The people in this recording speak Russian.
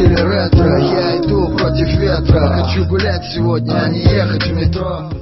стиле ретро. Я иду против ветра, хочу гулять сегодня, а не ехать в метро.